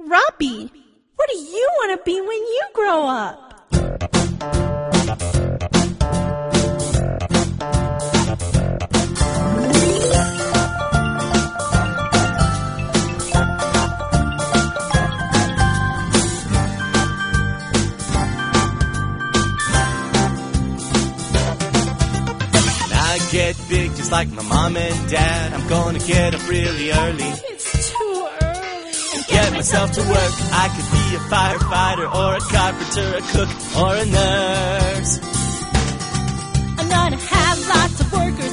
Robbie, what do you want to be when you grow up? Get big just like my mom and dad. I'm gonna get up really early. It's too early. Get myself to work. I could be a firefighter or a carpenter, a cook or a nurse. I'm gonna have lots of workers